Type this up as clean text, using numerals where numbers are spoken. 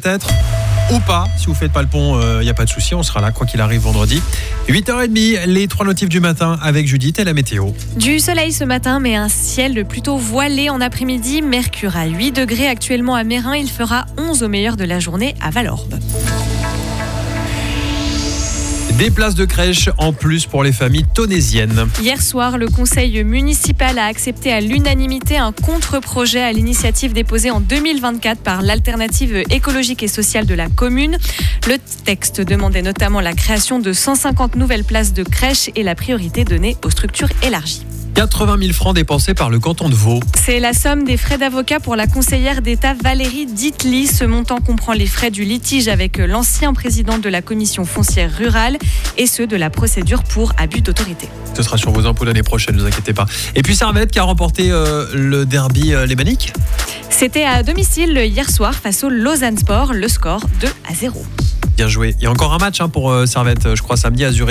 peut-être ou pas. Si vous faites pas le pont, il n'y a pas de souci, on sera là quoi qu'il arrive vendredi. 8h30, les 3 notifs du matin avec Judith et la météo. Du soleil ce matin, mais un ciel plutôt voilé en après-midi. Mercure à 8 degrés actuellement à Meyrin. Il fera 11 au meilleur de la journée à Valorbe. Des places de crèche en plus pour les familles tonésiennes. Hier soir, le conseil municipal a accepté à l'unanimité un contre-projet à l'initiative déposée en 2024 par l'alternative écologique et sociale de la commune. Le texte demandait notamment la création de 150 nouvelles places de crèche et la priorité donnée aux structures élargies. 80 000 francs dépensés par le canton de Vaud. C'est la somme des frais d'avocat pour la conseillère d'État Valérie Ditely. Ce montant comprend les frais du litige avec l'ancien président de la commission foncière rurale et ceux de la procédure pour abus d'autorité. Ce sera sur vos impôts l'année prochaine, ne vous inquiétez pas. Et puis Servette qui a remporté le derby lémanique. C'était à domicile hier soir face au Lausanne Sport, le score 2-0. Bien joué. Il y a encore un match pour Servette, je crois samedi à Zurich.